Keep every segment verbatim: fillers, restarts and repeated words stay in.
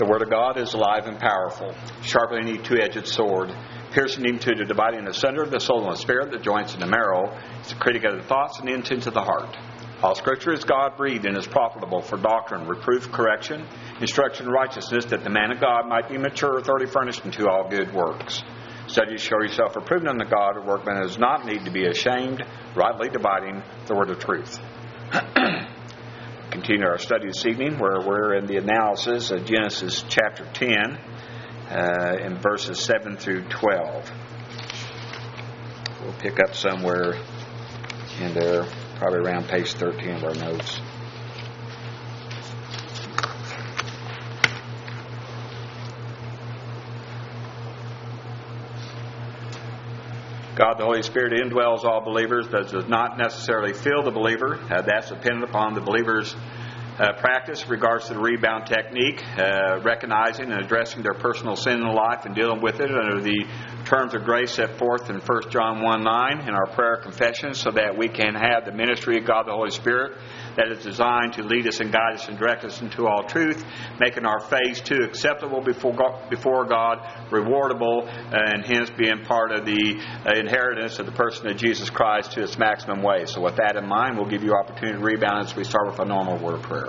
The Word of God is alive and powerful, sharper than any two-edged sword, piercing even to the dividing asunder of the soul and the spirit, the joints and the marrow. It's a critic of the thoughts and the intents of the heart. All Scripture is God-breathed and is profitable for doctrine, reproof, correction, instruction in righteousness, that the man of God might be mature, thoroughly furnished unto all good works. Study to show yourself approved unto God, a workman that does not need to be ashamed, rightly dividing the word of truth. Continue our study this evening, where we're in the analysis of Genesis chapter ten, uh, in verses seven through twelve. We'll pick up somewhere in there, probably around page thirteen of our notes. God, the Holy Spirit, indwells all believers, but does not necessarily fill the believer. Uh, that's dependent upon the believer's uh, practice in regards to the rebound technique, uh, recognizing and addressing their personal sin in life and dealing with it under the terms of grace set forth in First John one nine in our prayer confession, so that we can have the ministry of God the Holy Spirit that is designed to lead us and guide us and direct us into all truth, making our phase two acceptable before God, before God rewardable, and hence being part of the uh, inheritance of the person of Jesus Christ to its maximum way. So with that in mind, we'll give you opportunity to rebound as we start with a normal word of prayer.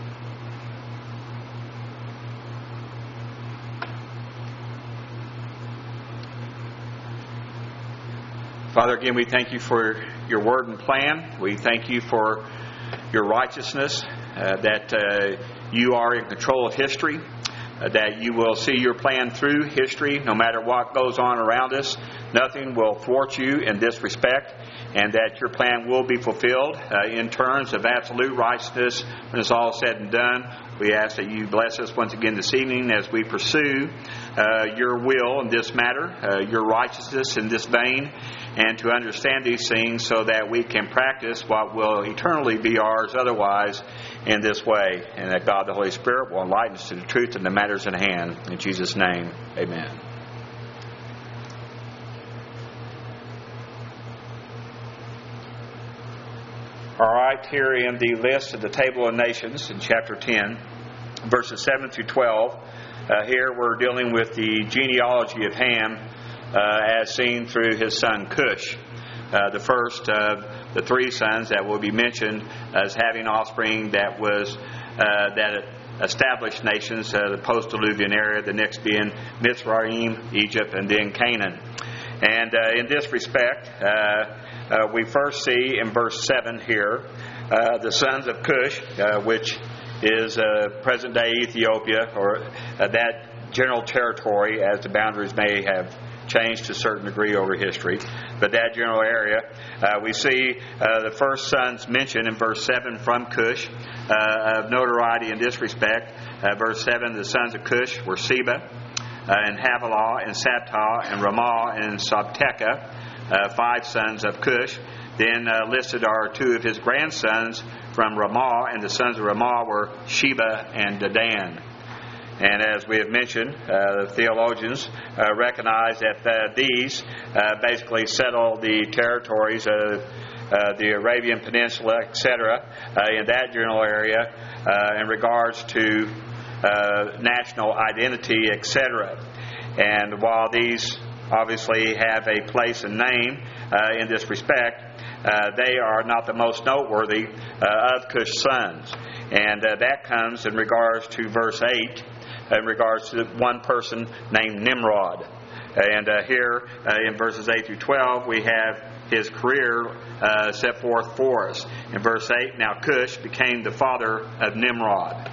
Father, again, we thank you for your word and plan. We thank you for your righteousness, uh, that uh, you are in control of history, uh, that you will see your plan through history no matter what goes on around us. Nothing will thwart you in this respect, and that your plan will be fulfilled uh, in terms of absolute righteousness when it's all said and done. We ask that you bless us once again this evening as we pursue uh, your will in this matter, uh, your righteousness in this vein, and to understand these things so that we can practice what will eternally be ours otherwise in this way, and that God the Holy Spirit will enlighten us to the truth and the matters in hand. In Jesus' name, amen. All right, here in the list of the Table of Nations in chapter ten, verses seven through twelve, uh, here we're dealing with the genealogy of Ham uh, as seen through his son Cush, uh, the first of the three sons that will be mentioned as having offspring that was uh, that established nations, uh, the post-Diluvian area, the next being Mitzrayim, Egypt, and then Canaan. And uh, in this respect, uh, Uh, we first see in verse seven here uh, the sons of Cush, uh, which is uh, present-day Ethiopia, or uh, that general territory, as the boundaries may have changed to a certain degree over history. But that general area, uh, we see uh, the first sons mentioned in verse seven from Cush, uh, of notoriety in this respect. Uh, verse seven, the sons of Cush were Seba, uh, and Havilah, and Sabtah, and Ramah, and Sabteca. Uh, five sons of Cush. Then uh, listed are two of his grandsons from Ramah, and the sons of Ramah were Sheba and Dedan. And as we have mentioned, uh, the theologians uh, recognize that uh, these uh, basically settle the territories of uh, the Arabian Peninsula, et cetera, uh, in that general area uh, in regards to uh, national identity, et cetera. And while these obviously have a place and name uh, in this respect, uh, they are not the most noteworthy uh, of Cush's sons. And uh, that comes in regards to verse eight, in regards to one person named Nimrod. And uh, here uh, in verses eight through twelve, we have his career uh, set forth for us. In verse eight, now Cush became the father of Nimrod.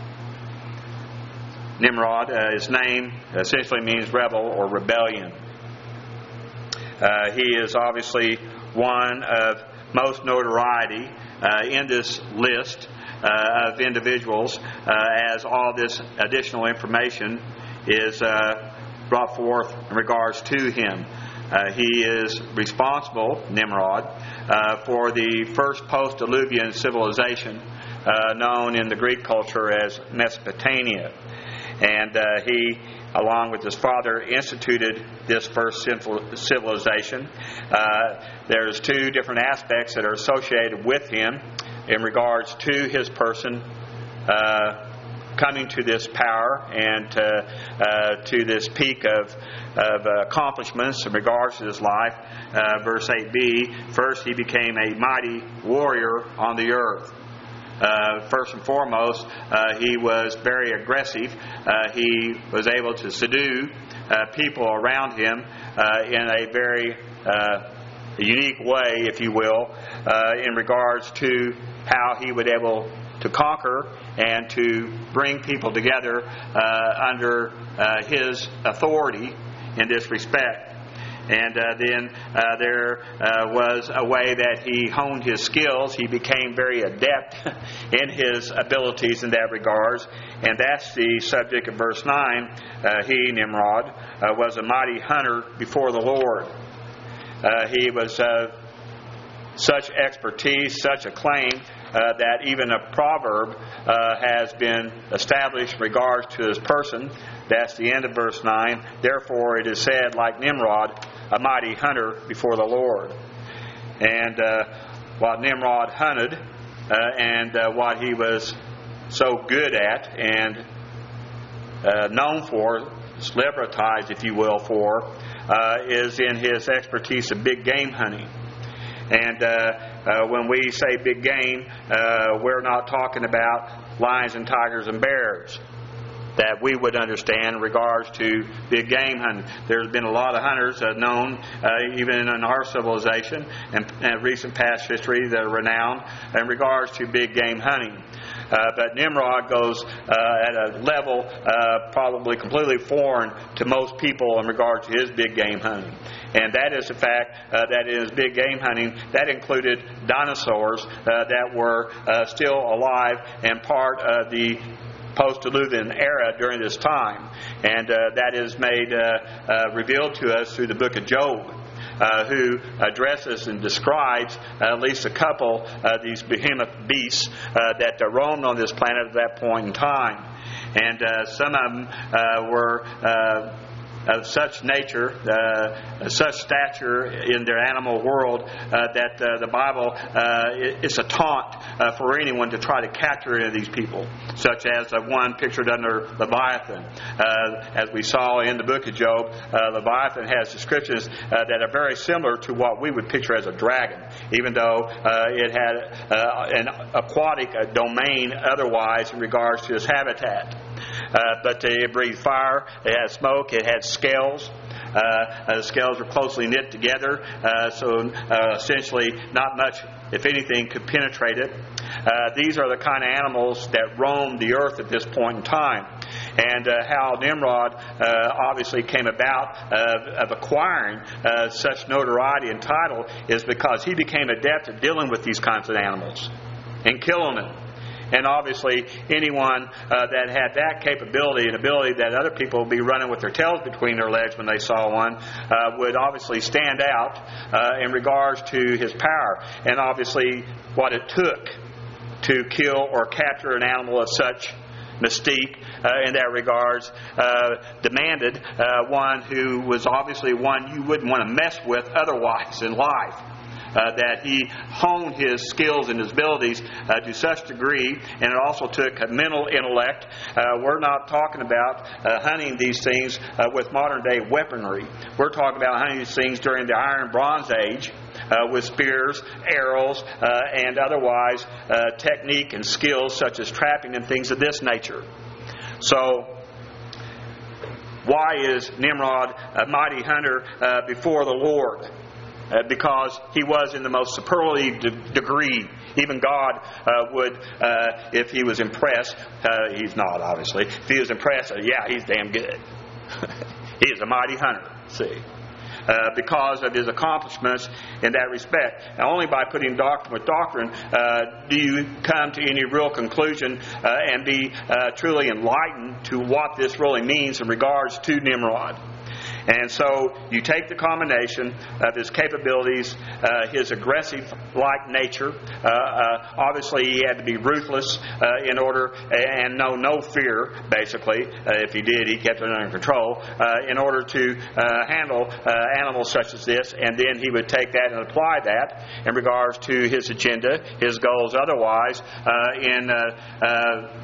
Nimrod, uh, his name essentially means rebel or rebellion. Uh, he is obviously one of most notoriety uh, in this list uh, of individuals uh, as all this additional information is uh, brought forth in regards to him. Uh, he is responsible, Nimrod, uh, for the first post-Diluvian civilization uh, known in the Greek culture as Mesopotamia. And uh, he, along with his father, instituted this first civilization. Uh, there's two different aspects that are associated with him in regards to his person. Uh, coming to this power and uh, uh, to this peak of, of uh, accomplishments in regards to his life. Uh, verse eight b, first he became a mighty warrior on the earth. Uh, first and foremost, uh, he was very aggressive. Uh, he was able to subdue uh, people around him uh, in a very uh, unique way, if you will, uh, in regards to how he would able to conquer and to bring people together uh, under uh, his authority in this respect. And uh, then uh, there uh, was a way that he honed his skills. He became very adept in his abilities in that regards. And that's the subject of verse nine. Uh, he, Nimrod, uh, was a mighty hunter before the Lord. Uh, he was uh, such expertise, such a claim, uh, that even a proverb uh, has been established in regards to his person. That's the end of verse nine. Therefore it is said, like Nimrod, a mighty hunter before the Lord. And uh, what Nimrod hunted uh, and uh, what he was so good at and uh, known for, celebritized, if you will, for, uh, is in his expertise of big game hunting. And uh, uh, when we say big game, uh, we're not talking about lions and tigers and bears that we would understand in regards to big game hunting. There's been a lot of hunters uh, known, uh, even in our civilization and, and recent past history, that are renowned in regards to big game hunting. Uh, but Nimrod goes uh, at a level uh, probably completely foreign to most people in regard to his big game hunting. And that is the fact uh, that in his big game hunting, that included dinosaurs uh, that were uh, still alive and part of the post-Diluvian era during this time. And uh, that is made uh, uh, revealed to us through the book of Job. Uh, who addresses and describes uh, at least a couple of uh, these behemoth beasts uh, that uh, roamed on this planet at that point in time. And uh, some of them uh, were uh, of such nature, uh, such stature in their animal world uh, that uh, the Bible uh, is a taunt uh, for anyone to try to capture any of these people, such as the one pictured under Leviathan. Uh, as we saw in the book of Job, uh, Leviathan has descriptions uh, that are very similar to what we would picture as a dragon, even though uh, it had uh, an aquatic uh, domain otherwise in regards to its habitat. Uh, but it breathed fire, it had smoke, it had scales. Uh, the scales were closely knit together, uh, so uh, essentially not much, if anything, could penetrate it. Uh, these are the kind of animals that roam the earth at this point in time. And uh, how Nimrod uh, obviously came about uh, of acquiring uh, such notoriety and title is because he became adept at dealing with these kinds of animals and killing them. And obviously, anyone uh, that had that capability and ability that other people would be running with their tails between their legs when they saw one uh, would obviously stand out uh, in regards to his power. And obviously, what it took to kill or capture an animal of such mystique uh, in that regards uh, demanded uh, one who was obviously one you wouldn't want to mess with otherwise in life. Uh, that he honed his skills and his abilities uh, to such degree, and it also took a mental intellect. Uh, we're not talking about uh, hunting these things uh, with modern day weaponry. We're talking about hunting these things during the Iron Bronze Age uh, with spears, arrows, uh, and otherwise uh, technique and skills such as trapping and things of this nature. So, why is Nimrod a mighty hunter uh, before the Lord? Uh, because he was in the most superlative de- degree. Even God uh, would, uh, if he was impressed, uh, he's not obviously, if he was impressed, uh, yeah, he's damn good. He is a mighty hunter, see. Uh, because of his accomplishments in that respect. And only by putting doctrine with doctrine uh, do you come to any real conclusion uh, and be uh, truly enlightened to what this really means in regards to Nimrod. And so you take the combination of his capabilities, uh, his aggressive-like nature. Uh, uh, obviously, he had to be ruthless uh, in order and know no fear, basically. Uh, if he did, he kept it under control uh, in order to uh, handle uh, animals such as this. And then he would take that and apply that in regards to his agenda, his goals otherwise, uh, in uh, uh,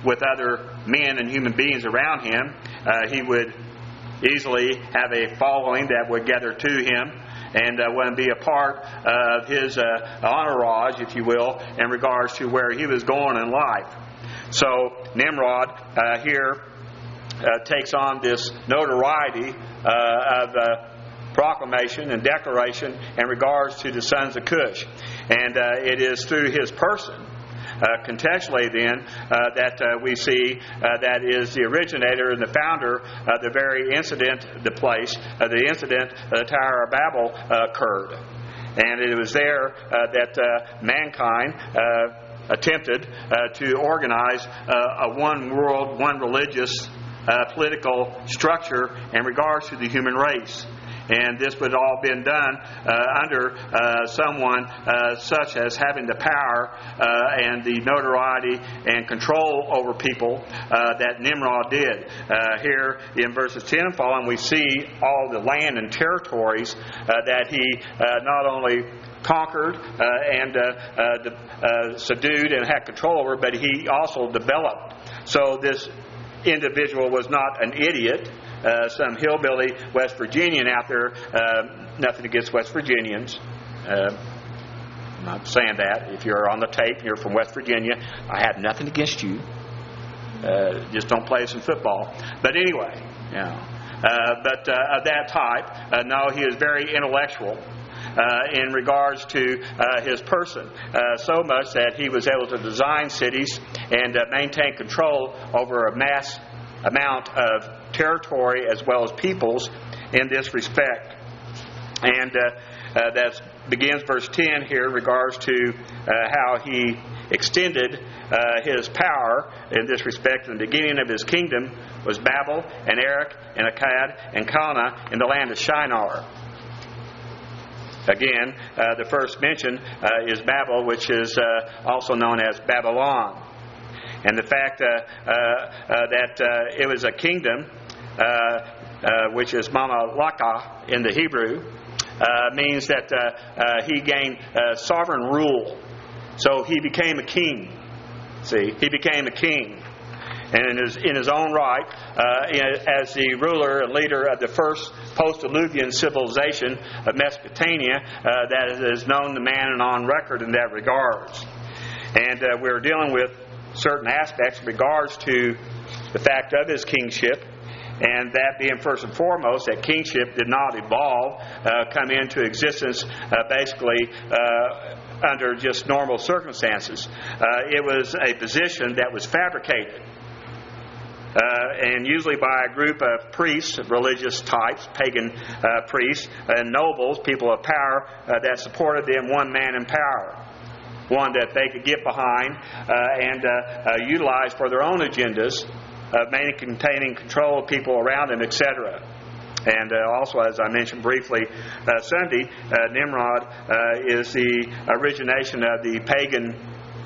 with other men and human beings around him. Uh, he would easily have a following that would gather to him and uh, want to be a part of his uh, entourage, if you will, in regards to where he was going in life. So Nimrod uh, here uh, takes on this notoriety uh, of uh, proclamation and declaration in regards to the sons of Cush. And uh, it is through his person, uh, contextually then, uh, that uh, we see uh, that is the originator and the founder of the very incident, the place, uh, the incident, uh, the Tower of Babel uh, occurred. And it was there uh, that uh, mankind uh, attempted uh, to organize uh, a one world, one religious uh, political structure in regards to the human race. And this would all been done uh, under uh, someone uh, such as having the power uh, and the notoriety and control over people uh, that Nimrod did. Uh, here in verses ten and following, we see all the land and territories uh, that he uh, not only conquered uh, and uh, uh, uh, subdued and had control over, but he also developed. So this individual was not an idiot. Uh, some hillbilly West Virginian out there, uh, nothing against West Virginians. Uh, I'm not saying that. If you're on the tape and you're from West Virginia, I have nothing against you. Uh, just don't play some football. But anyway, you know, uh, but uh, of that type, uh, no, he is very intellectual uh, in regards to uh, his person, uh, so much that he was able to design cities and uh, maintain control over a mass amount of territory as well as peoples in this respect. And uh, uh, that begins verse ten here in regards to uh, how he extended uh, his power in this respect. In the beginning of his kingdom was Babel and Erech and Akkad and Calneh in the land of Shinar. Again, uh, the first mention uh, is Babel, which is uh, also known as Babylon. And the fact uh, uh, uh, that uh, it was a kingdom, uh, uh, which is Mamlaka in the Hebrew, uh, means that uh, uh, he gained uh, sovereign rule. So he became a king. See, he became a king. And in his, in his own right, uh, in, as the ruler and leader of the first post-Diluvian civilization of Mesopotamia, uh, that is known to man and on record in that regards. And uh, we're dealing with certain aspects in regards to the fact of his kingship, and that being first and foremost that kingship did not evolve, uh, come into existence uh, basically uh, under just normal circumstances. Uh, it was a position that was fabricated, uh, and usually by a group of priests, religious types, pagan uh, priests, and nobles, people of power uh, that supported them, one man in power. One that they could get behind uh, and uh, uh, utilize for their own agendas, uh, mainly containing control of people around them, et cetera. And uh, also, as I mentioned briefly uh, Sunday, uh, Nimrod uh, is the origination of the pagan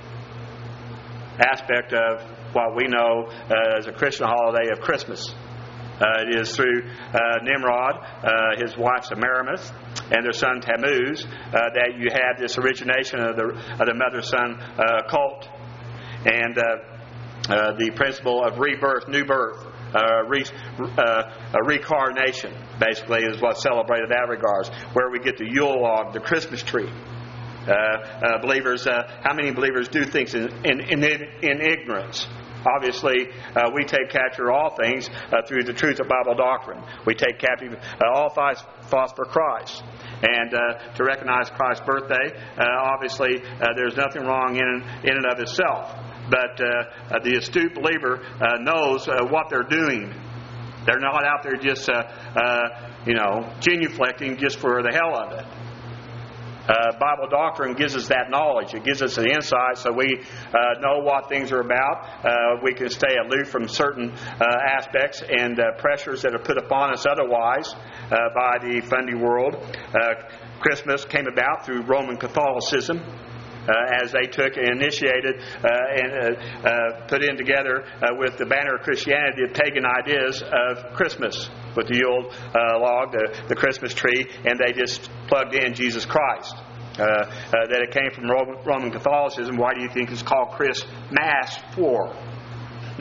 aspect of what we know uh, as a Christian holiday of Christmas. Uh, it is through uh, Nimrod, uh, his wife Semiramis, and their son Tammuz, uh, that you have this origination of the of the mother-son uh, cult, and uh, uh, the principle of rebirth, new birth, uh, re, uh, a reincarnation, basically, is what's celebrated in that regards. Where we get the Yule log, the Christmas tree. Uh, uh, believers, uh, how many believers do things in in, in, in ignorance? Obviously, uh, we take capture all things uh, through the truth of Bible doctrine. We take captive uh, all thoughts for Christ. And uh, to recognize Christ's birthday, uh, obviously, uh, there's nothing wrong in, in and of itself. But uh, uh, the astute believer uh, knows uh, what they're doing. They're not out there just, uh, uh, you know, genuflecting just for the hell of it. Uh, Bible doctrine gives us that knowledge. It gives us an insight so we uh, know what things are about. Uh, we can stay aloof from certain uh, aspects and uh, pressures that are put upon us otherwise uh, by the fundy world. Uh, Christmas came about through Roman Catholicism. Uh, as they took and initiated uh, and uh, uh, put in together uh, with the banner of Christianity the pagan ideas of Christmas with the Yule uh, log, the, the Christmas tree, and they just plugged in Jesus Christ. Uh, uh, that it came from Roman, Roman Catholicism. Why do you think it's called Christmas for?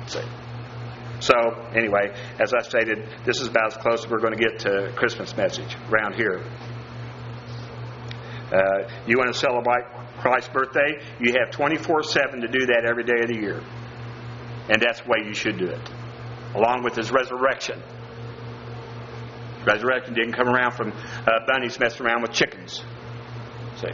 See? So, anyway, as I stated, this is about as close as we're going to get to Christmas message around here. Uh, you want to celebrate Christ's birthday? You have twenty-four seven to do that every day of the year. And that's the way you should do it. Along with His resurrection. Resurrection didn't come around from uh, bunnies messing around with chickens. See?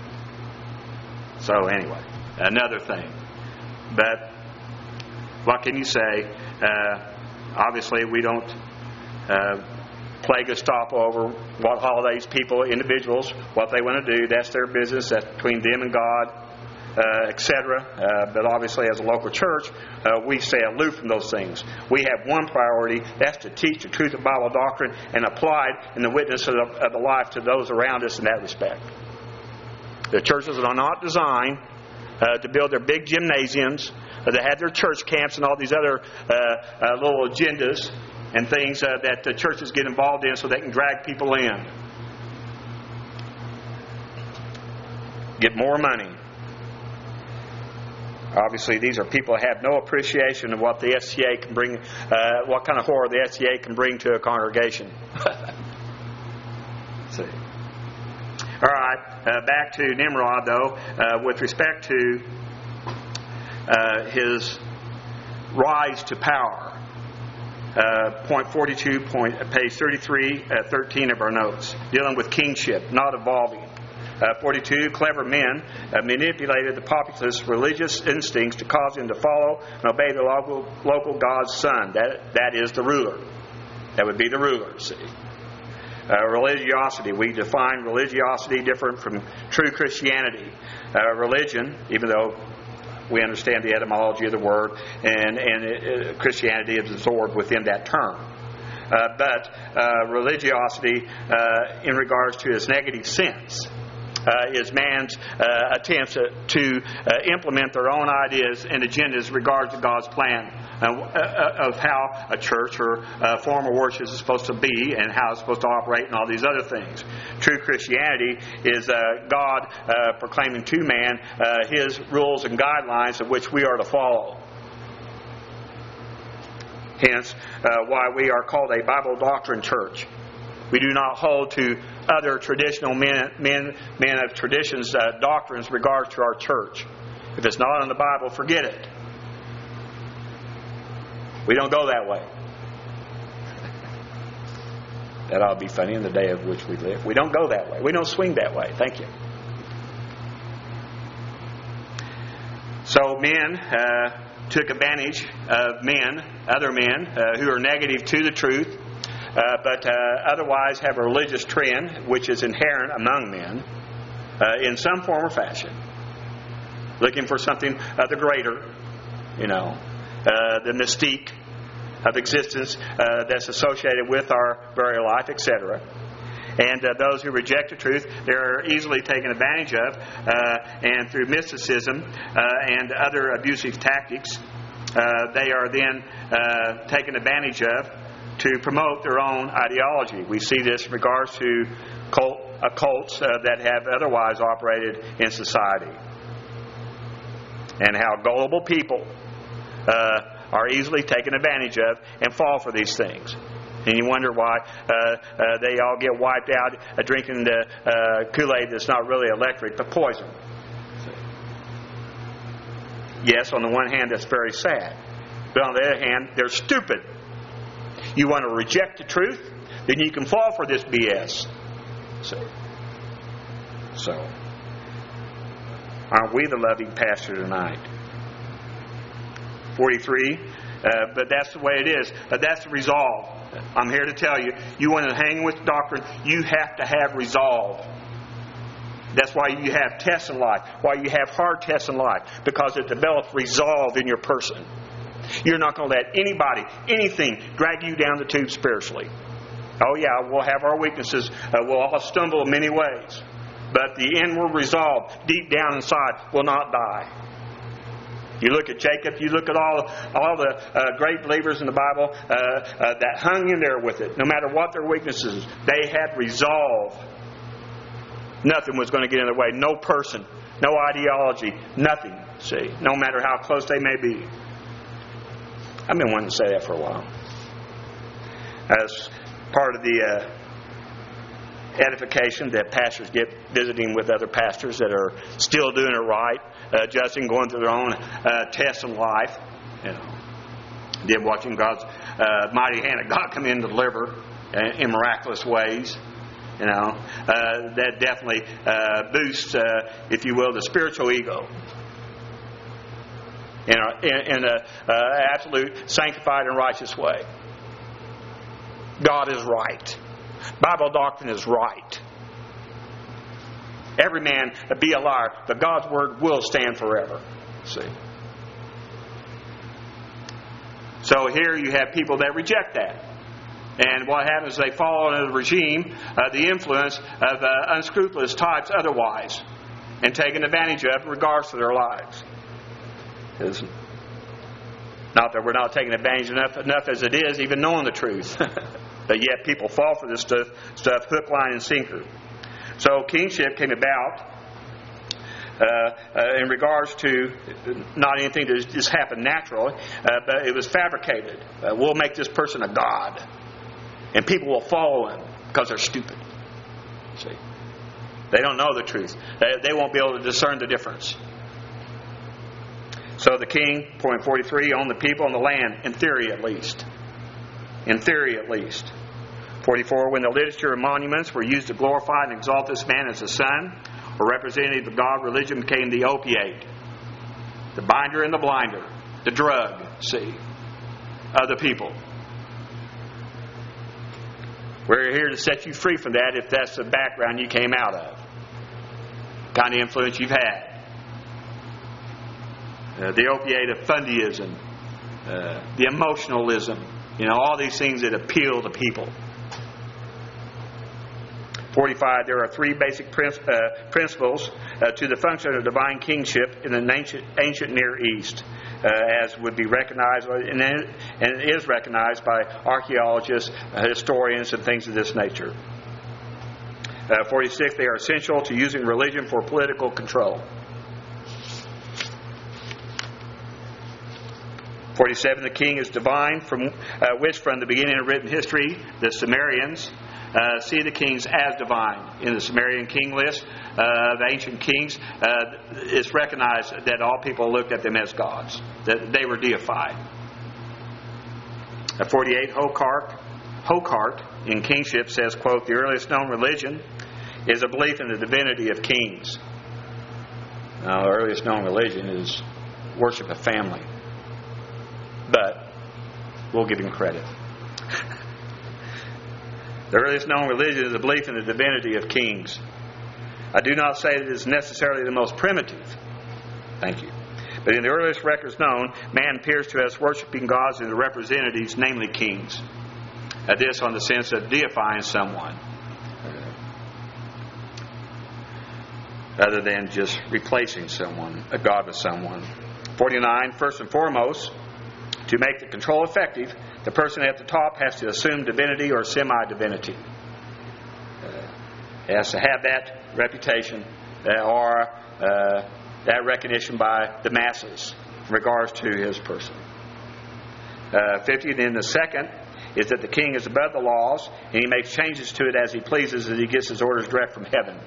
So, anyway, another thing. But what can you say? Uh, obviously, we don't uh, play Gestapo over what holidays people, individuals, what they want to do. That's their business. That's between them and God, uh, et cetera. Uh, but obviously, as a local church, uh, we stay aloof from those things. We have one priority. That's to teach the truth of Bible doctrine and apply it in the witness of the, of the life to those around us in that respect. The churches are not designed uh, to build their big gymnasiums. They have their church camps and all these other uh, uh, little agendas and things uh, that the churches get involved in so they can drag people in. Get more money. Obviously, these are people who have no appreciation of what the S C A can bring, uh, what kind of horror the S C A can bring to a congregation. See. All right, uh, back to Nimrod, though, uh, with respect to uh, his rise to power. Uh, point forty-two, point, page thirty-three, uh, thirteen of our notes, dealing with kingship, not evolving. Uh, forty-two, clever men uh, manipulated the populace's religious instincts to cause them to follow and obey the local, local God's son. That, that is the ruler. That would be the ruler, see. Uh, religiosity. We define religiosity different from true Christianity. Uh, religion, even though we understand the etymology of the word, and, and it, uh, Christianity is absorbed within that term. Uh, but uh, religiosity, uh, in regards to its negative sense, uh, is man's uh, attempts to, to uh, implement their own ideas and agendas in regards to God's plan uh, of how a church or a form of worship is supposed to be and how it's supposed to operate and all these other things. True Christianity is uh, God uh, proclaiming to man uh, His rules and guidelines of which we are to follow. Hence, uh, why we are called a Bible doctrine church. We do not hold to other traditional men, men, men of traditions, uh, doctrines in regards to our church. If it's not in the Bible, forget it. We don't go that way. That ought to be funny in the day of which we live. We don't go that way. We don't swing that way. Thank you. So men uh, took advantage of men, other men, uh, who are negative to the truth, uh, but uh, otherwise have a religious trend which is inherent among men uh, in some form or fashion. Looking for something of the greater, you know, uh, the mystique of existence uh, that's associated with our very life, et cetera. And uh, those who reject the truth, they're easily taken advantage of, uh, and through mysticism uh, and other abusive tactics, uh, they are then uh, taken advantage of to promote their own ideology. We see this in regards to cult, uh, cults uh, that have otherwise operated in society, and how gullible people uh, are easily taken advantage of and fall for these things. And you wonder why uh, uh, they all get wiped out uh, drinking the uh, Kool-Aid that's not really electric, but poison. Yes, on the one hand, that's very sad. But on the other hand, they're stupid. You want to reject the truth, then you can fall for this B S. So, so aren't we the loving pastor tonight? forty-three, uh, but that's the way it is. Uh, that's the resolve. I'm here to tell you, you want to hang with doctrine, you have to have resolve. That's why you have tests in life, why you have hard tests in life, because it develops resolve in your person. You're not going to let anybody, anything, drag you down the tube spiritually. Oh yeah, we'll have our weaknesses. Uh, we'll all stumble in many ways. But the inward resolve, deep down inside, will not die. You look at Jacob, you look at all, all the uh, great believers in the Bible uh, uh, that hung in there with it. No matter what their weaknesses, they had resolve. Nothing was going to get in their way. No person, no ideology, nothing. See, no matter how close they may be. I've been wanting to say that for a while. As part of the uh, edification that pastors get visiting with other pastors that are still doing it right, uh, adjusting, going through their own uh, tests in life, you know, then watching God's uh, mighty hand of God come in to deliver uh, in miraculous ways. You know, uh, that definitely uh, boosts, uh, if you will, the spiritual ego. In a, in a uh, absolute sanctified and righteous way. God is right. Bible doctrine is right. Every man be a liar, but God's word will stand forever. See. So here you have people that reject that. And what happens is they fall under the regime, uh, the influence of uh, unscrupulous types otherwise, and taken advantage of in regards to their lives. It's not that we're not taking advantage enough, enough as it is, even knowing the truth. But yet people fall for this stuff, stuff hook, line, and sinker. So kingship came about uh, uh, in regards to not anything that just happened naturally, uh, but it was fabricated. Uh, we'll make this person a god. And people will follow him because they're stupid. See? They don't know the truth. They, they won't be able to discern the difference. So the king, point forty-three, owned the people and the land, in theory at least. In theory at least. forty-four, when the literature and monuments were used to glorify and exalt this man as a son, or representative of God, religion became the opiate, the binder and the blinder, the drug, see, of the people. We're here to set you free from that if that's the background you came out of. The kind of influence you've had. Uh, the opiate of fundyism. Uh, the emotionalism. You know, all these things that appeal to people. forty-five, there are three basic princ- uh, principles uh, to the function of divine kingship in the ancient, ancient Near East. Uh, as would be recognized, and it is recognized by archaeologists, uh, historians, and things of this nature. Uh, forty-six, they are essential to using religion for political control. forty-seven, the king is divine, from uh, which from the beginning of written history, the Sumerians uh, see the kings as divine. In the Sumerian king list uh, of ancient kings, uh, it's recognized that all people looked at them as gods, that they were deified. Uh, forty-eight, Hokart, Hokart in kingship says, quote, the earliest known religion is a belief in the divinity of kings. Now, the earliest known religion is worship of family. But we'll give him credit. The earliest known religion is a belief in the divinity of kings. I do not say that it is necessarily the most primitive. Thank you. But in the earliest records known, man appears to us worshiping gods and the representatives, namely kings. Uh, this on the sense of deifying someone, other than just replacing someone, a god with someone. forty-nine, first and foremost, to make the control effective, the person at the top has to assume divinity or semi-divinity. Uh, he has to have that reputation uh, or uh, that recognition by the masses in regards to his person. Uh, fifty, then the second is that the king is above the laws and he makes changes to it as he pleases, as he gets his orders direct from heaven.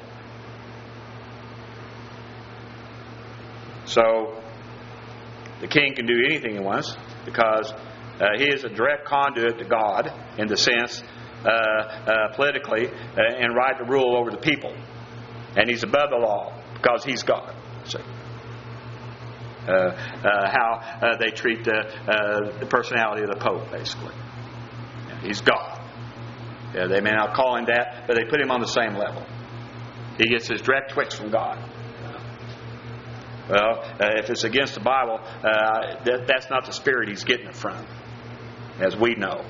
So, the king can do anything he wants, because uh, he is a direct conduit to God in the sense, uh, uh, politically, uh, and right to rule over the people. And he's above the law because he's God. See? Uh, uh, how uh, they treat the, uh, the personality of the Pope, basically. Yeah, he's God. Yeah, they may not call him that, but they put him on the same level. He gets his direct twix from God. Well, uh, if it's against the Bible, uh, that, that's not the spirit he's getting it from, as we know.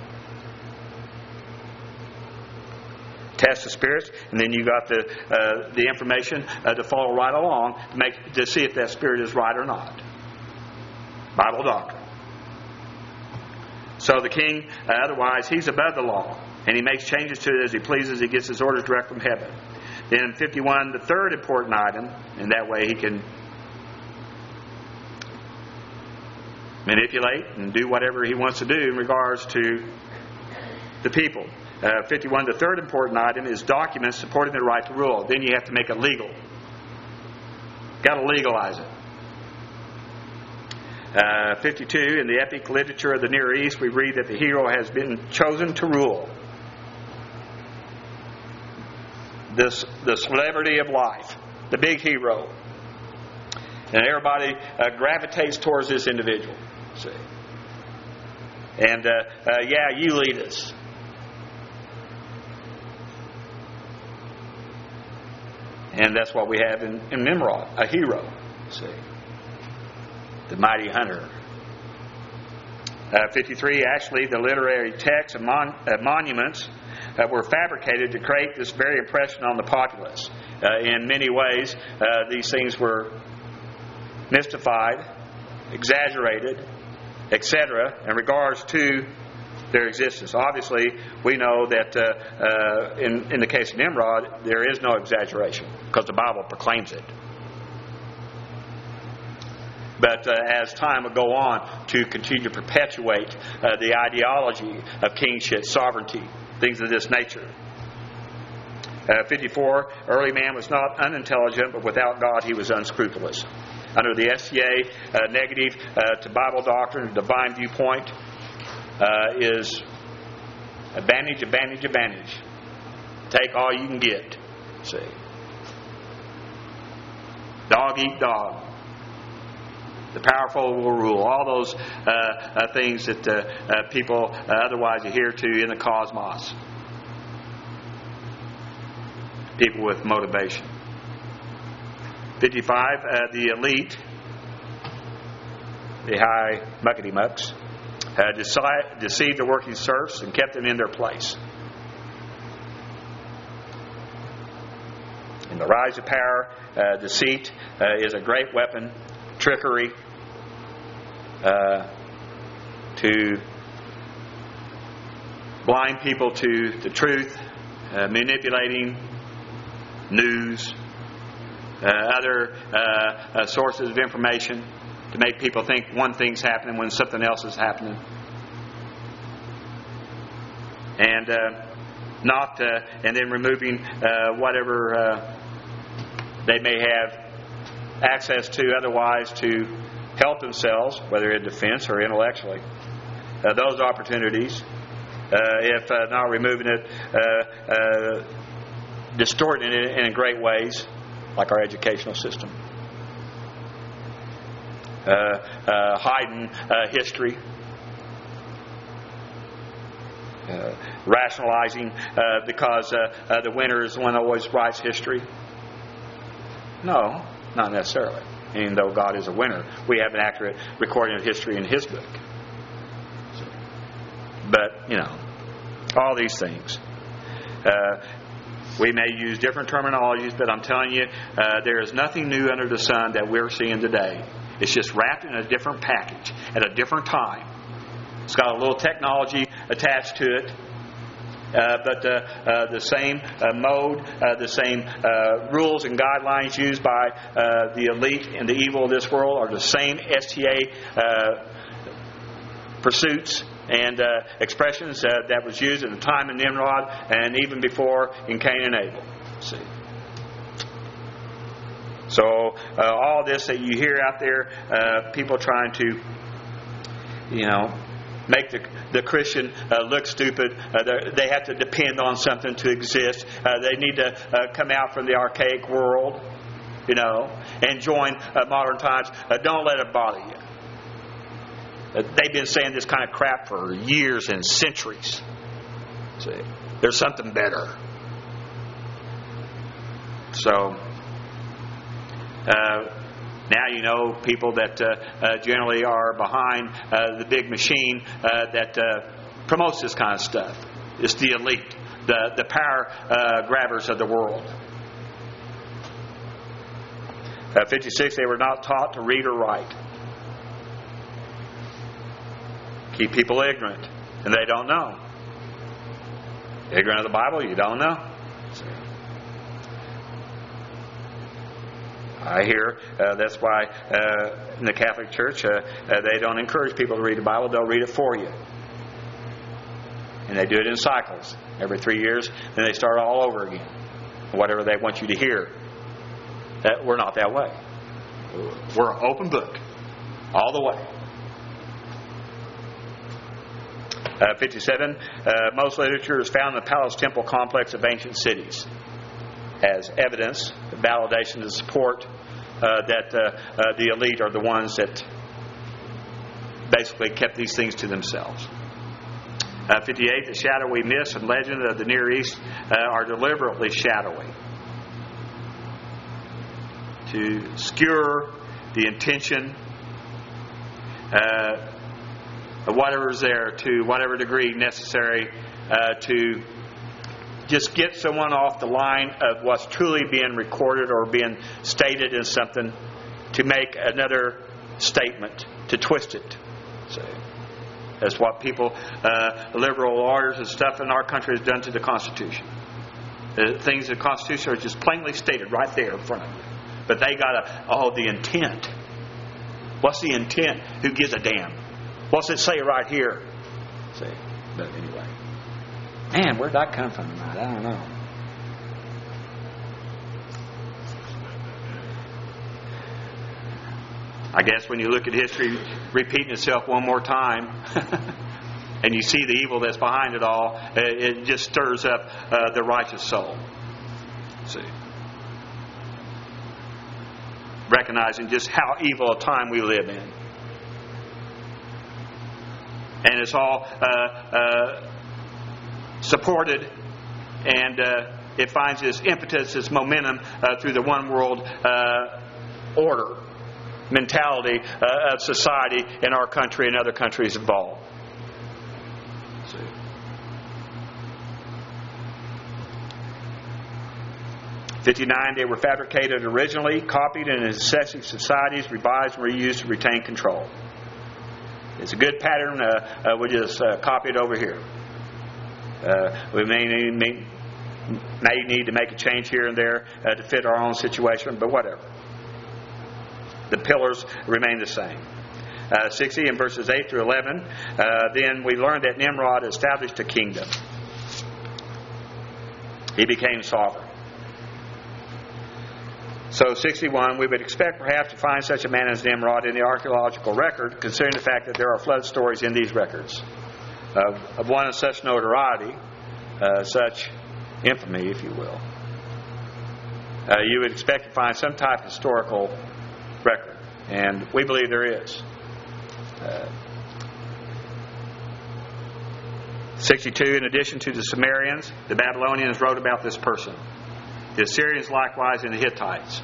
Test the spirits, and then you got the uh, the information uh, to follow right along to make to see if that spirit is right or not. Bible doctrine. So the king, uh, otherwise, he's above the law, and he makes changes to it as he pleases. He gets his orders direct from heaven. Then fifty-one, the third important item, and that way he can manipulate and do whatever he wants to do in regards to the people. Uh, fifty-one, the third important item is documents supporting the right to rule. Then you have to make it legal. Got to legalize it. Uh, fifty-two, in the epic literature of the Near East, we read that the hero has been chosen to rule. This, the celebrity of life, the big hero. And everybody uh, gravitates towards this individual. See? And, uh, uh, yeah, you lead us. And that's what we have in, in Nimrod, a hero. See? The mighty hunter. Uh, fifty-three, actually, the literary texts and mon- uh, monuments uh, were fabricated to create this very impression on the populace. Uh, in many ways, uh, these things were mystified, exaggerated, et cetera, in regards to their existence. Obviously, we know that uh, uh, in, in the case of Nimrod, there is no exaggeration because the Bible proclaims it. But uh, as time will go on to continue to perpetuate uh, the ideology of kingship, sovereignty, things of this nature. Uh, fifty-four, early man was not unintelligent, but without God he was unscrupulous. Under the S T A, uh, negative uh, to Bible doctrine, divine viewpoint, uh, is advantage, advantage, advantage. Take all you can get. See. Dog eat dog. The powerful will rule. All those uh, uh, things that uh, uh, people uh, otherwise adhere to in the cosmos. People with motivation. fifty-five, uh, the elite, the high muckety mucks, uh, decide, deceived the working serfs and kept them in their place. In the rise of power, uh, deceit uh, is a great weapon. Trickery uh, to blind people to the truth, uh, manipulating news, uh, other uh, uh, sources of information to make people think one thing's happening when something else is happening. And uh, not, uh, and then removing uh, whatever uh, they may have access to otherwise to help themselves, whether in defense or intellectually. Uh, those opportunities, uh, if uh, not removing it, uh, uh, distorting it in great ways, like our educational system. Uh, uh, hiding uh, history. Uh, rationalizing uh, because uh, uh, the winner is the one that always writes history. No. Not necessarily. Even though God is a winner, we have an accurate recording of history in His book. But, you know, all these things. Uh, we may use different terminologies, but I'm telling you, uh, there is nothing new under the sun that we're seeing today. It's just wrapped in a different package at a different time. It's got a little technology attached to it. Uh, but uh, uh, the same uh, mode, uh, the same uh, rules and guidelines used by uh, the elite and the evil of this world are the same S T A uh, pursuits and uh, expressions uh, that was used at the time of Nimrod and even before in Cain and Abel. See. So uh, all this that you hear out there, uh, people trying to, you know, make the, the Christian uh, look stupid. Uh, they have to depend on something to exist. Uh, they need to uh, come out from the archaic world, you know, and join uh, modern times. Uh, don't let it bother you. Uh, they've been saying this kind of crap for years and centuries. See, there's something better. So, uh, now you know people that uh, uh, generally are behind uh, the big machine uh, that uh, promotes this kind of stuff. It's the elite, the, the power uh, grabbers of the world. Uh, fifty-six, they were not taught to read or write. Keep people ignorant, and they don't know. Ignorant of the Bible, you don't know. I hear uh, that's why uh, in the Catholic Church uh, uh, they don't encourage people to read the Bible. They'll read it for you. And they do it in cycles. Every three years, then they start all over again. Whatever they want you to hear. That, we're not that way. We're an open book. All the way. Uh, fifty-seven. Uh, most literature is found in the palace temple complex of ancient cities as evidence, validation to support uh, that uh, uh, the elite are the ones that basically kept these things to themselves. Uh, fifty-eight. The shadowy myths and legends of the Near East uh, are deliberately shadowy to skewer the intention uh, of whatever's there to whatever degree necessary uh, to just get someone off the line of what's truly being recorded or being stated in something to make another statement, to twist it. So that's what people, uh, liberal lawyers and stuff in our country has done to the Constitution. The things in the Constitution are just plainly stated right there in front of you. But they got to, oh, the intent. What's the intent? Who gives a damn? What's it say right here? See, but anyway. Man, where'd that come from tonight? I don't know. I guess when you look at history repeating itself one more time and you see the evil that's behind it all, it just stirs up uh, the righteous soul. See? Recognizing just how evil a time we live in. And it's all uh, uh, supported, and uh, it finds its impetus, its momentum uh, through the one world uh, order mentality uh, of society in our country and other countries involved. See. fifty-nine. They were fabricated originally, copied in successive societies, revised and reused to retain control. It's a good pattern. Uh, uh, we just uh, copy it over here. Uh, we may need, may, may need to make a change here and there uh, to fit our own situation, but whatever. The pillars remain the same. Uh, sixty in verses eight through eleven. Uh, then we learned that Nimrod established a kingdom. He became sovereign. So sixty-one, we would expect perhaps to find such a man as Nimrod in the archaeological record, considering the fact that there are flood stories in these records. Uh, of one of such notoriety, uh, such infamy, if you will. Uh, you would expect to find some type of historical record, and we believe there is. Uh, sixty-two, in addition to the Sumerians, the Babylonians wrote about this person. The Assyrians likewise and the Hittites.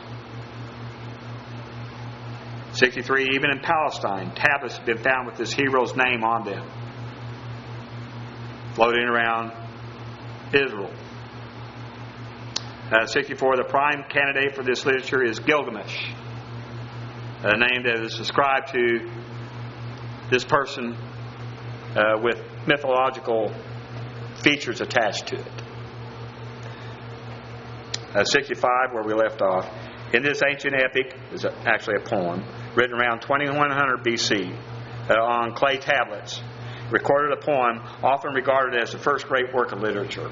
sixty-three, even in Palestine, tablets have been found with this hero's name on them, floating around Israel. Uh, sixty-four, the prime candidate for this literature is Gilgamesh, a name that is ascribed to this person uh, with mythological features attached to it. Uh, sixty-five, where we left off. In this ancient epic, is actually a poem, written around twenty-one hundred B C uh, on clay tablets, recorded a poem often regarded as the first great work of literature.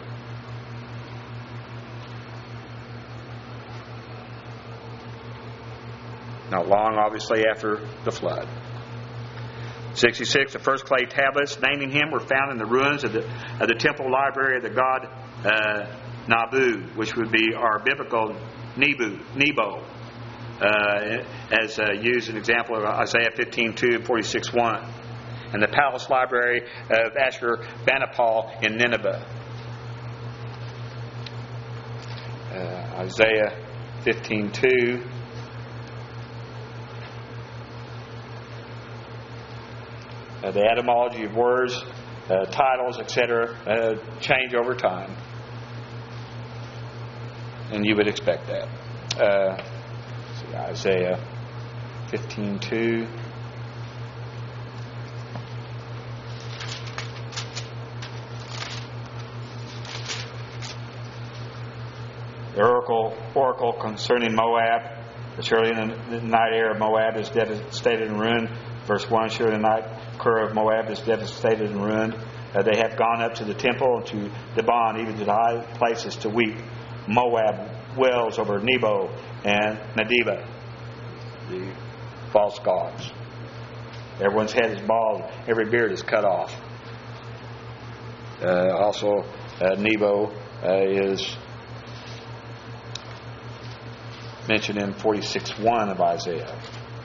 Not long, obviously, after the flood. sixty-six, the first clay tablets naming him were found in the ruins of the, of the temple library of the god uh, Nabu, which would be our biblical Nebu, Nebo, uh, as uh, used an example of Isaiah fifteen two and forty-six one, and the palace library of Ashurbanipal in Nineveh. Uh, Isaiah fifteen two. Uh, the etymology of words, uh, titles, et cetera, uh, change over time. And you would expect that. Uh, see, Isaiah fifteen two. The oracle, oracle concerning Moab. Surely in the night air of Moab is devastated and ruined. Verse one, surely the night cur of Moab is devastated and ruined. Uh, they have gone up to the temple, to Dibon, even to the high places to weep. Moab wails over Nebo and Medeba, the false gods. Everyone's head is bald. Every beard is cut off. Uh, also, uh, Nebo uh, is mentioned in forty-six one of Isaiah.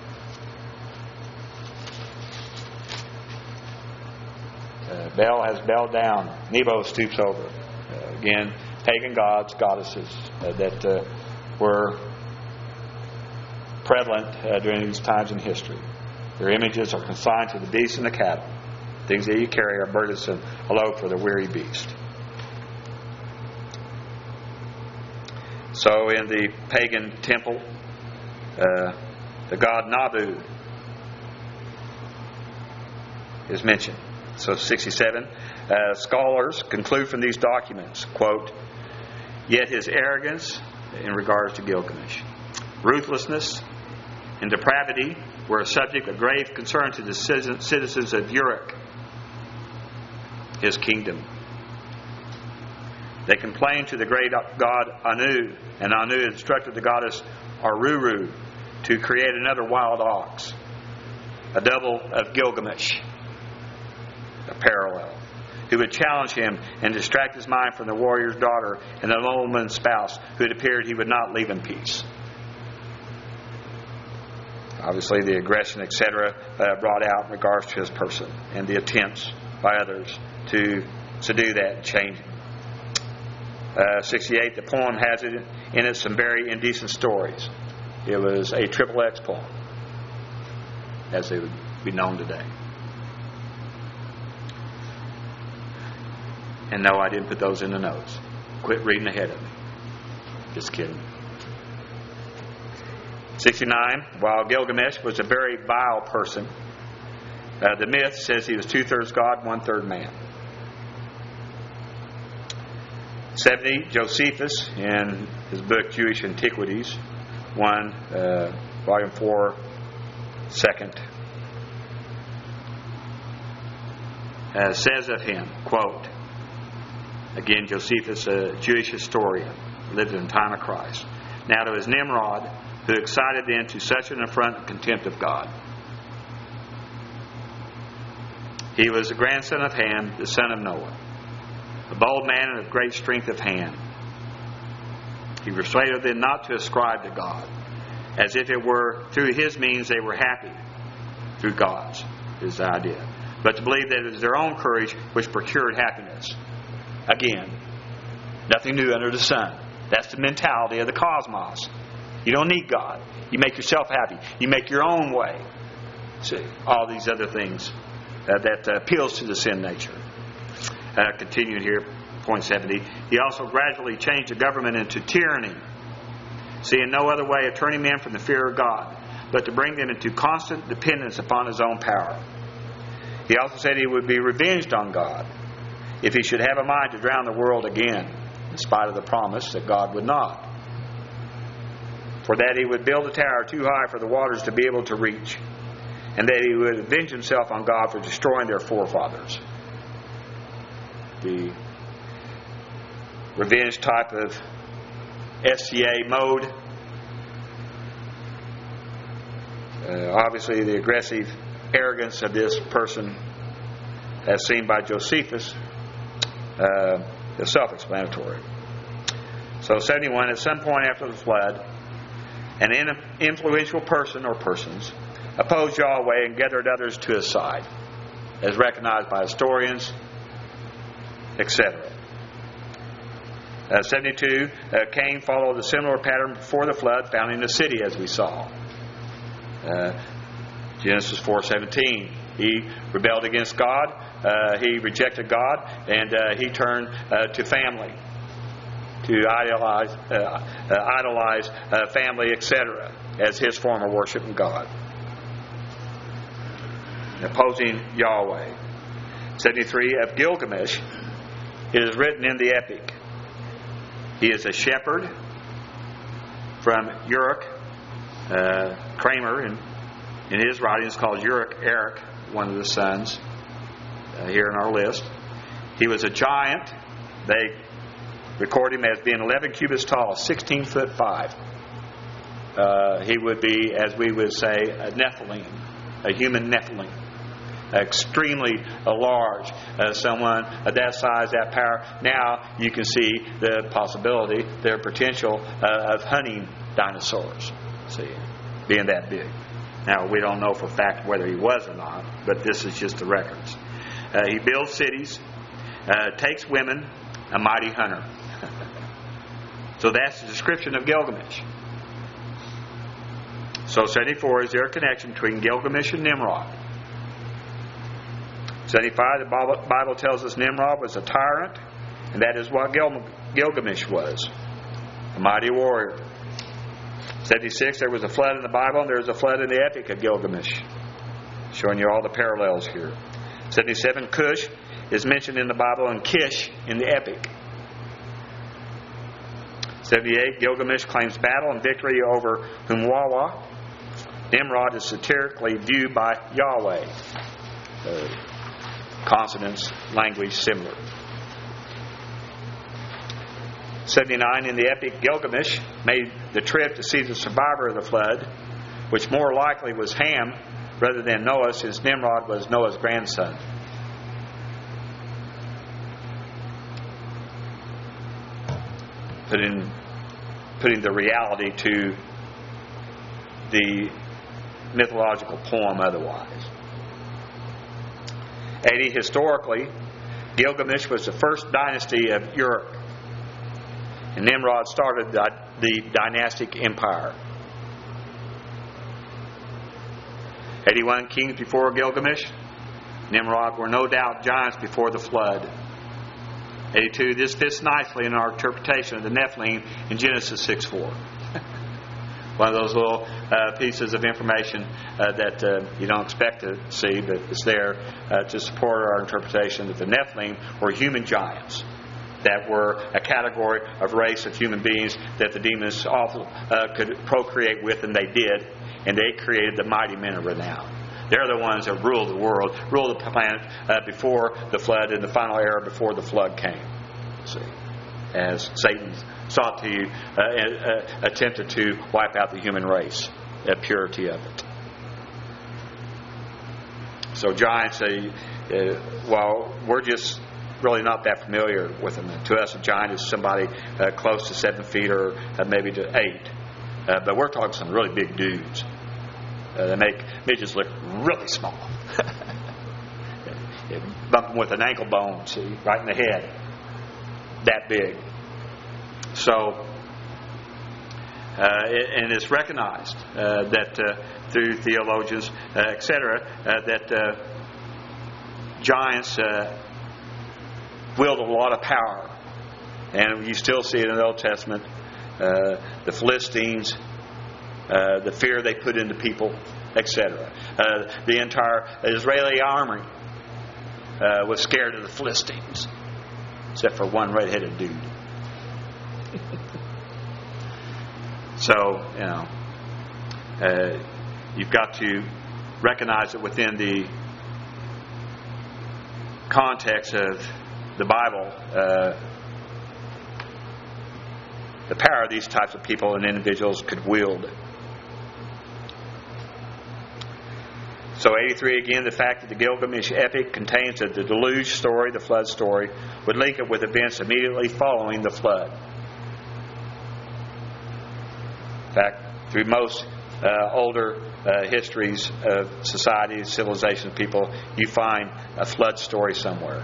Uh, Baal has bowed down. Nebo stoops over. Uh, again, pagan gods, goddesses uh, that uh, were prevalent uh, during these times in history. Their images are consigned to the beasts and the cattle. Things that you carry are burdensome, a load for the weary beast. So in the pagan temple, uh, the god Nabu is mentioned. So sixty-seven, uh, scholars conclude from these documents, quote, yet his arrogance in regards to Gilgamesh, ruthlessness, and depravity were a subject of grave concern to the citizens of Uruk, his kingdom. They complained to the great god Anu, and Anu instructed the goddess Aruru to create another wild ox, a double of Gilgamesh, a parallel, who would challenge him and distract his mind from the warrior's daughter and the nobleman's spouse, who it appeared he would not leave in peace. Obviously, the aggression, et cetera, uh, brought out in regards to his person and the attempts by others to, to do that and change him. Uh, sixty-eight, the poem has it in it some very indecent stories. It was a triple X poem, as they would be known today. And no, I didn't put those in the notes. Quit reading ahead of me. Just kidding. sixty-nine, while Gilgamesh was a very vile person, uh, the myth says he was two-thirds God, one-third man. seventy, Josephus, in his book Jewish Antiquities, one, uh, volume four, second, uh, says of him, quote, again, Josephus, a Jewish historian, lived in the time of Christ. Now to his Nimrod, who excited then to such an affront and contempt of God. He was the grandson of Ham, the son of Noah, a bold man and of great strength of hand. He persuaded them not to ascribe to God, as if it were through his means they were happy, through God's, is the idea, but to believe that it is their own courage which procured happiness. Again, nothing new under the sun. That's the mentality of the cosmos. You don't need God. You make yourself happy. You make your own way. See, all these other things uh, that uh, appeals to the sin nature. Uh, continuing here, point seventy. He also gradually changed the government into tyranny, seeing no other way of turning men from the fear of God, but to bring them into constant dependence upon his own power. He also said he would be revenged on God if he should have a mind to drown the world again, in spite of the promise that God would not. For that he would build a tower too high for the waters to be able to reach, and that he would avenge himself on God for destroying their forefathers. The revenge type of S C A mode. Uh, obviously, the aggressive arrogance of this person, as seen by Josephus, uh, is self-explanatory. So, seventy-one, at some point after the flood, an influential person or persons opposed Yahweh and gathered others to his side, as recognized by historians, et cetera. Uh, seventy-two, uh, Cain followed a similar pattern before the flood, founding a city, as we saw. Uh, Genesis four seventeen. He rebelled against God. Uh, he rejected God, and uh, he turned uh, to family, to idolize, uh, uh, idolize uh, family, et cetera, as his form of worshiping God, opposing Yahweh. seventy-three, of Gilgamesh, it is written in the epic, he is a shepherd from Uruk, Uh, Kramer, in, in his writings, calls Uric Eric one of the sons uh, here in our list. He was a giant. They record him as being eleven cubits tall, sixteen foot five. Uh, he would be, as we would say, a Nephilim, a human Nephilim. Extremely uh, large. Uh, someone of that size, that power. Now you can see the possibility, their potential uh, of hunting dinosaurs. See, being that big. Now we don't know for a fact whether he was or not, but this is just the records. Uh, he builds cities, uh, takes women, a mighty hunter. So that's the description of Gilgamesh. So seventy-four is their connection between Gilgamesh and Nimrod. seventy-five, the Bible tells us Nimrod was a tyrant, and that is what Gil- Gilgamesh was, a mighty warrior. seventy-six, there was a flood in the Bible, and there was a flood in the epic of Gilgamesh. Showing you all the parallels here. seventy-seven, Cush is mentioned in the Bible, and Kish in the epic. seventy-eight, Gilgamesh claims battle and victory over Humwawa. Nimrod is satirically viewed by Yahweh. Uh, consonants, language similar. seventy-nine, in the epic, Gilgamesh made the trip to see the survivor of the flood, which more likely was Ham rather than Noah, since Nimrod was Noah's grandson. Putting, putting the reality to the mythological poem otherwise. eighty, historically, Gilgamesh was the first dynasty of Uruk, and Nimrod started the, the dynastic empire. eighty-one, kings before Gilgamesh. Nimrod were no doubt giants before the flood. eighty-two, this fits nicely in our interpretation of the Nephilim in Genesis six four. One of those little uh, pieces of information uh, that uh, you don't expect to see, but it's there uh, to support our interpretation that the Nephilim were human giants that were a category of race of human beings that the demons often uh, could procreate with, and they did, and they created the mighty men of renown. They're the ones that ruled the world, ruled the planet uh, before the flood, in the final era before the flood came. See, as Satan sought to, uh, uh, attempted to wipe out the human race, the purity of it. So giants, uh, uh, well, we're just really not that familiar with them. To us, a giant is somebody uh, close to seven feet or uh, maybe to eight. Uh, but we're talking some really big dudes. Uh, they make midgets look really small. Bump them with an ankle bone, see, right in the head. That big. So, uh, and it's recognized uh, that uh, through theologians, uh, et cetera, uh, that uh, giants uh, wield a lot of power. And you still see it in the Old Testament. Uh, the Philistines, uh, the fear they put into people, et cetera. Uh, the entire Israeli army uh, was scared of the Philistines, except for one red-headed dude. So, you know, uh, you've got to recognize that within the context of the Bible, uh, the power these types of people and individuals could wield. So eighty-three, again, the fact that the Gilgamesh epic contains the deluge story, the flood story, would link it with events immediately following the flood. In fact, through most uh, older uh, histories of society, civilization, people, you find a flood story somewhere.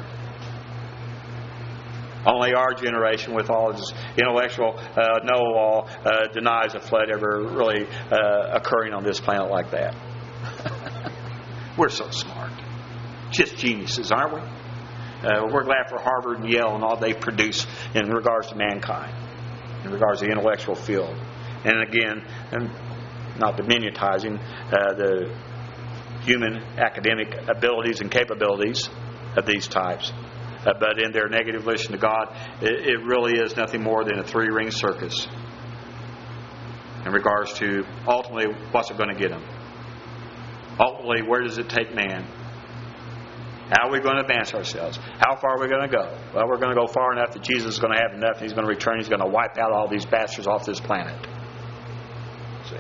Only our generation, with all its intellectual uh, know-all, uh, denies a flood ever really uh, occurring on this planet like that. We're so smart. Just geniuses, aren't we? Uh, we're glad for Harvard and Yale and all they produce in regards to mankind, in regards to the intellectual field. And again, and not diminutizing uh, the human academic abilities and capabilities of these types. Uh, but in their negative relation to God, it, it really is nothing more than a three-ring circus. in regards to ultimately what's it going to get them. Ultimately, where does it take man? How are we going to advance ourselves? How far are we going to go? Well, we're going to go far enough that Jesus is going to have enough and He's going to return. He's going to wipe out all these bastards off this planet. See?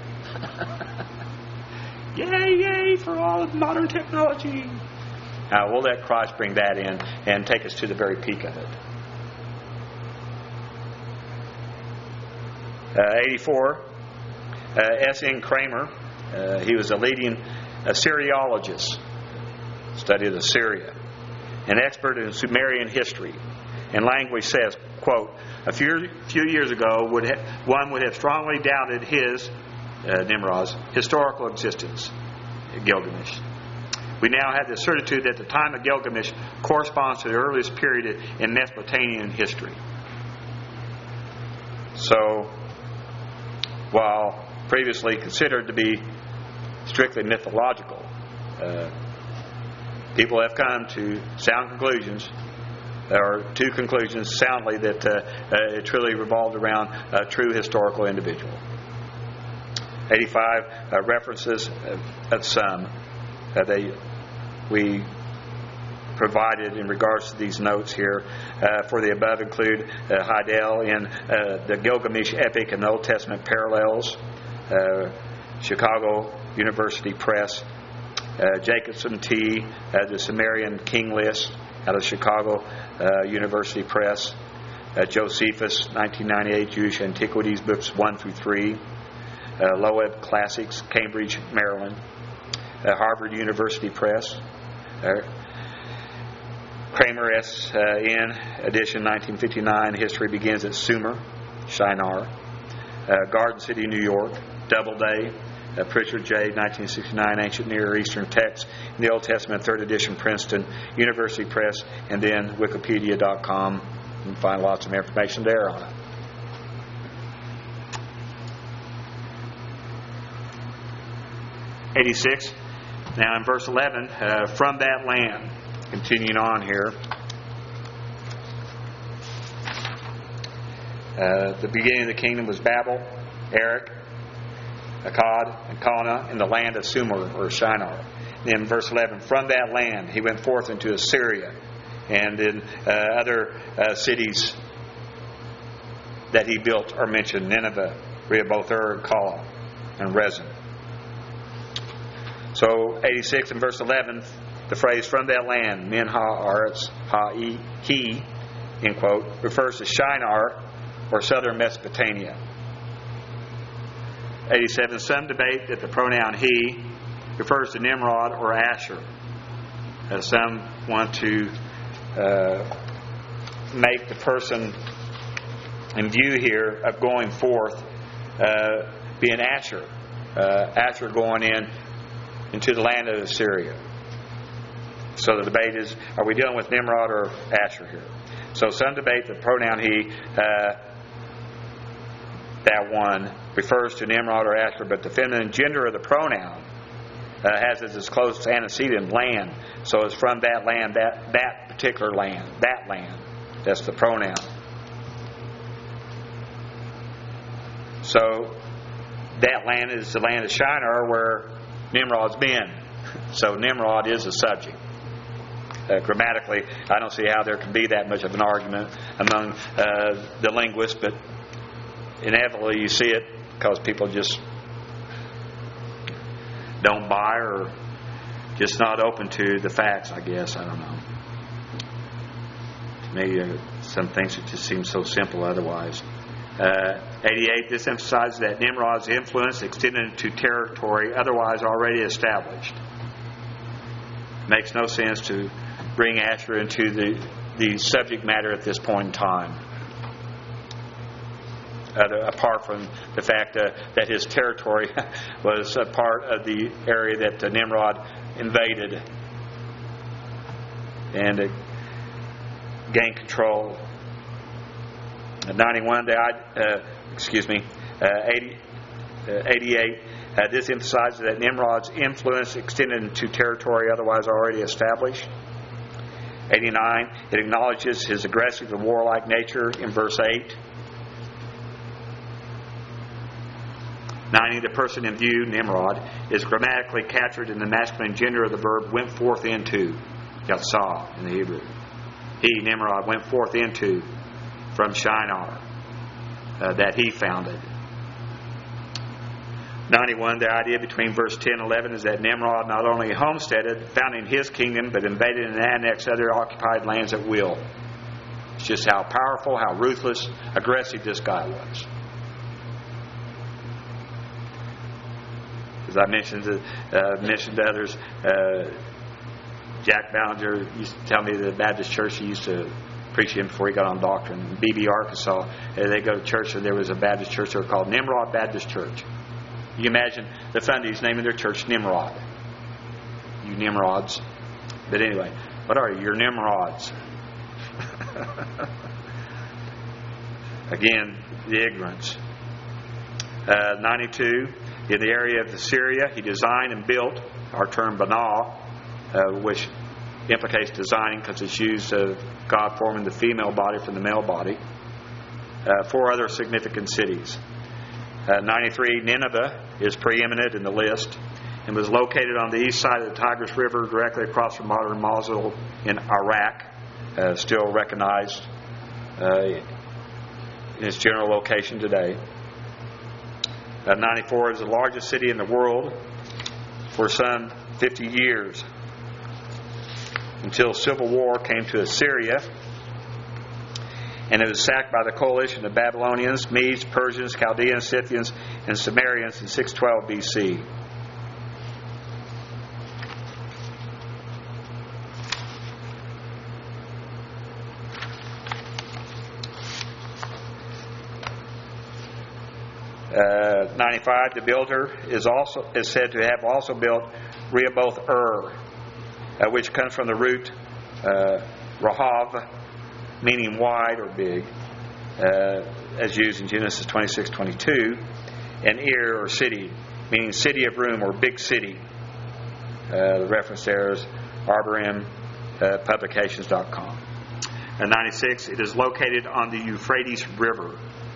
Yay, yay for all of modern technology. Now, we'll let Christ bring that in and take us to the very peak of it. Uh, eighty-four, uh, S N Kramer, uh, he was a leading Assyriologist, studied Assyria, an expert in Sumerian history and language, says, quote, a few, few years ago, would ha- one would have strongly doubted his, uh, Nimrod's, historical existence, Gilgamesh. We now have the certitude that the time of Gilgamesh corresponds to the earliest period in Mesopotamian history. So, while previously considered to be strictly mythological, uh, people have come to sound conclusions, or two conclusions soundly, that uh, uh, it truly revolved around a true historical individual. eighty-five uh, references of, of some that they we provided in regards to these notes here uh, for the above include uh, Heidel in uh, the Gilgamesh epic and the Old Testament parallels, uh, Chicago University Press, uh, Jacobson T. Uh, the Sumerian King List out of Chicago uh, University Press, uh, Josephus nineteen ninety-eight Jewish Antiquities books one through three, uh, Loeb Classics, Cambridge, Maryland, uh, Harvard University Press, uh, Kramer S. Uh, in edition nineteen fifty-nine, History Begins at Sumer, Shinar, uh, Garden City, New York, Doubleday, uh, Pritchard J. nineteen sixty-nine, Ancient Near Eastern Texts in the Old Testament, third edition, Princeton University Press, and then Wikipedia dot com. You can find lots of information there on it. eighty-six, now in verse eleven, uh, from that land. Continuing on here, uh, the beginning of the kingdom was Babel, Erech, Akkad, and Calneh in the land of Sumer or Shinar. In verse eleven, from that land he went forth into Assyria, and in uh, other uh, cities that he built are mentioned: Nineveh, Rehoboth, Ur, Calah, and Rezin. So eighty-six and verse eleven. The phrase from that land, min ha-aretz ha-he, end quote, refers to Shinar or southern Mesopotamia. eighty-seven. Some debate that the pronoun he refers to Nimrod or Asher. As some want to uh, make the person in view here of going forth uh, be an Asher. Uh, Asher going in into the land of Assyria. So the debate is, are we dealing with Nimrod or Asher here? So some debate the pronoun he, uh, that one, refers to Nimrod or Asher, but the feminine gender of the pronoun uh, has as its close antecedent land. So it's from that land, that, that particular land, that land. That's the pronoun. So that land is the land of Shinar where Nimrod's been. So Nimrod is the subject. Uh, grammatically, I don't see how there can be that much of an argument among uh, the linguists, but inevitably you see it because people just don't buy or just not open to the facts, I guess. I don't know. To me, uh, some things that just seem so simple otherwise. Uh, eighty-eight, this emphasizes that Nimrod's influence extended to territory otherwise already established. Makes no sense to bring Asher into the, the subject matter at this point in time. Uh, apart from the fact uh, that his territory was a part of the area that uh, Nimrod invaded and uh, gained control. At ninety-one, the, uh, excuse me, uh, eighty, uh, eighty-eight. Uh, this emphasizes that Nimrod's influence extended into territory otherwise already established. eighty-nine. It acknowledges his aggressive and warlike nature in verse eight. ninety. The person in view, Nimrod, is grammatically captured in the masculine gender of the verb went forth into. Yatsah in the Hebrew. He, Nimrod, went forth into from Shinar uh, that he founded. ninety-one. The idea between verse ten and eleven is that Nimrod not only homesteaded, founding his kingdom, but invaded and annexed other occupied lands at will. It's just how powerful, how ruthless, aggressive this guy was. As I mentioned to, uh, mentioned to others, uh, Jack Ballinger used to tell me that the Baptist church he used to preach in before he got on doctrine. In B B, Arkansas, uh, they go to church, and there was a Baptist church there called Nimrod Baptist Church. You imagine the Fundies naming their church Nimrod. You Nimrods. But anyway, what are you? You're Nimrods. Again, the ignorance. Uh, ninety-two. In the area of Syria, he designed and built our term Banah, uh, which implicates designing because it's used of God forming the female body from the male body. Uh, four other significant cities. Uh, ninety-three, Nineveh is preeminent in the list and was located on the east side of the Tigris River, directly across from modern Mosul in Iraq, uh, still recognized uh, in its general location today. Uh, ninety-four is the largest city in the world for some fifty years, until civil war came to Assyria, and it was sacked by the coalition of Babylonians, Medes, Persians, Chaldeans, Scythians, and Sumerians in six twelve B C. Uh, ninety-five, the builder is also is said to have also built Rehoboth Ur, uh, which comes from the root uh, Rahav, meaning wide or big, uh, as used in Genesis twenty-six twenty-two, and Ir, or city, meaning city of room or big city. Uh, the reference there is arborim publications dot com. And ninety-six, it is located on the Euphrates River.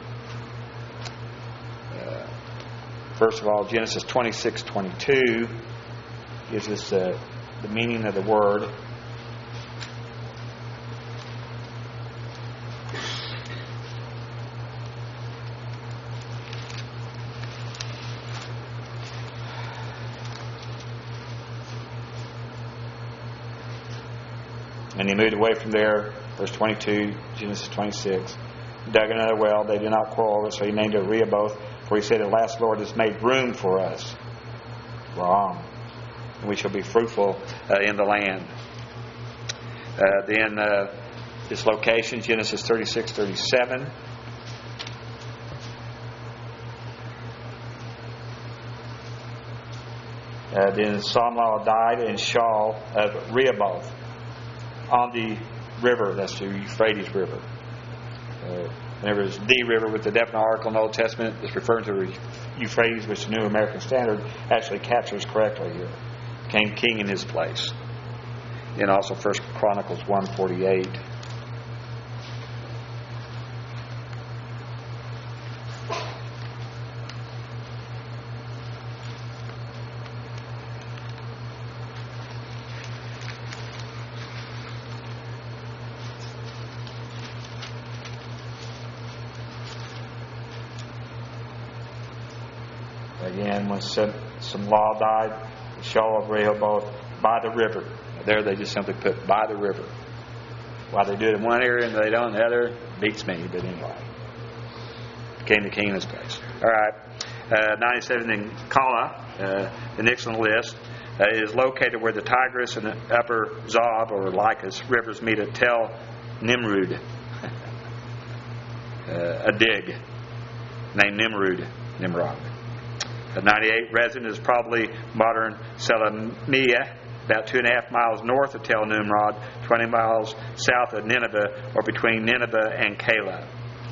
Uh, first of all, Genesis twenty-six twenty-two gives us uh, the meaning of the word. And he moved away from there, verse twenty-two, Genesis twenty-six. Dug another well. They did not quarrel, so he named it Rehoboth, for he said, "At last, Lord, has made room for us." Wrong. And we shall be fruitful uh, in the land. Uh, then uh, this location, Genesis thirty-six thirty-seven. Uh, then Samlah died in Shaul of Rehoboth, on the river, that's the Euphrates River. Uh, whenever it's the river with the definite article in the Old Testament, it's referring to Euphrates, which the New American Standard actually captures correctly here. Became king in his place. And also First Chronicles one forty-eight. Again, when Samlah died, Shaul of Rehoboth, by the river. There they just simply put by the river. Why they do it in one area and they don't in the other, beats me, but anyway. Became the king in his place. All right. Uh, ninety-seven in Kala, uh, the next on the list, uh, is located where the Tigris and the upper Zab, or Lycus, rivers meet at Tel Nimrud. uh, a dig named Nimrud, Nimrod. At ninety-eight, Rezin is probably modern Selamiah, about two and a half miles north of Tel Nimrod, twenty miles south of Nineveh, or between Nineveh and Calah.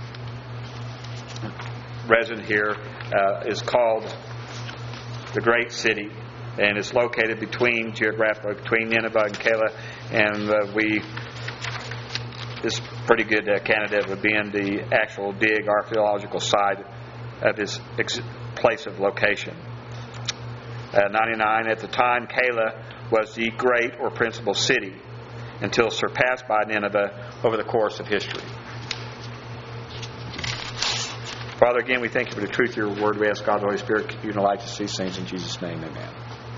Rezin here uh, is called the Great City, and it's located between, geographically, between Nineveh and Calah, and uh, we, this pretty good uh, candidate would be in the actual dig archaeological site of this ex- place of location. Uh, ninety-nine, at the time, Calah was the great or principal city until surpassed by Nineveh over the course of history. Father, again, we thank you for the truth of your word. We ask God, the Holy Spirit, keep you in the light to see things in Jesus' name. Amen.